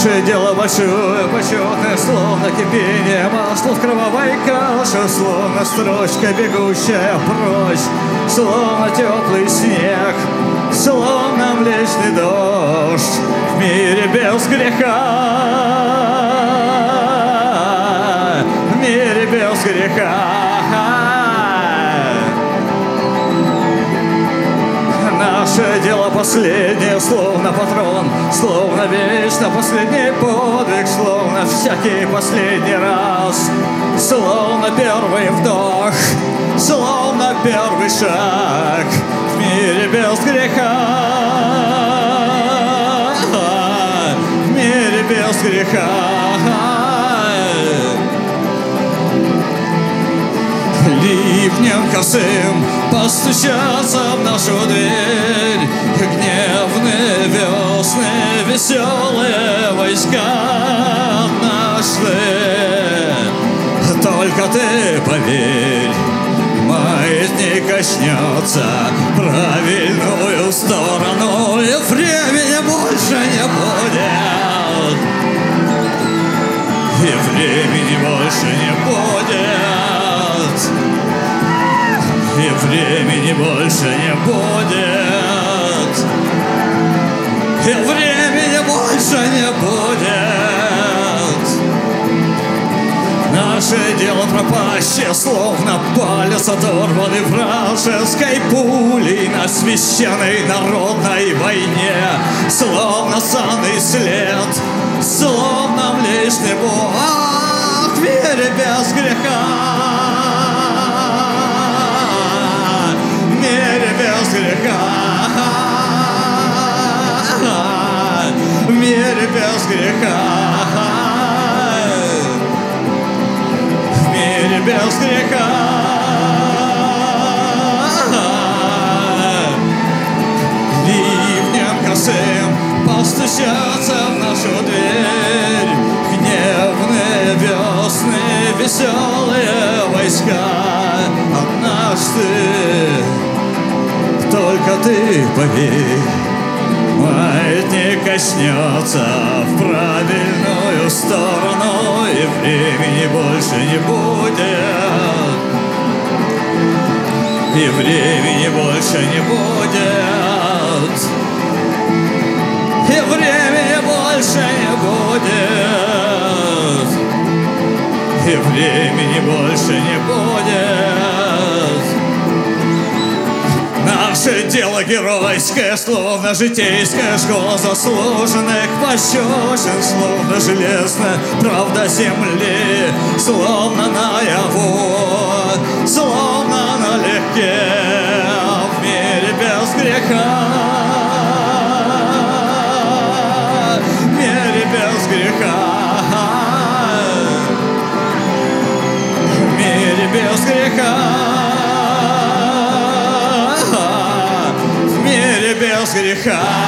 Наше дело большое, почетное, словно кипение масла в кровавой каше, словно строчка, бегущая прочь, словно теплый снег, словно млечный дождь в мире без греха, в мире без греха. Наше дело последнее, словно патрон, словно вечно последний подвиг, словно всякий последний раз, словно первый вдох, словно первый шаг в мире без греха, в мире без греха. Ливнем косым постучатся в нашу дверь гневные весны, веселые войска наши. Только ты поверь, маятник коснется правильную сторону, и времени больше не будет, и времени больше не будет, и времени больше не будет, и времени больше не будет. Наше дело пропащее, словно палец оторванный вражеской пулей на священной народной войне, словно санный след, словно млечный бог в мире без греха, в мире без греха, в мире без греха, в мире без греха. Ливнем косым постучатся в нашу дверь гневные весны, веселые войска. Однажды только ты поверь, маятник коснется в правильную сторону, и времени больше не будет, и времени больше не будет, и времени больше не будет, и времени больше не будет. Наше дело геройское, словно житейская школа заслуженных пощечин, словно железная правда земли, словно наяву, словно налегке в мире без греха, в мире без греха, в мире без греха, в мире без греха.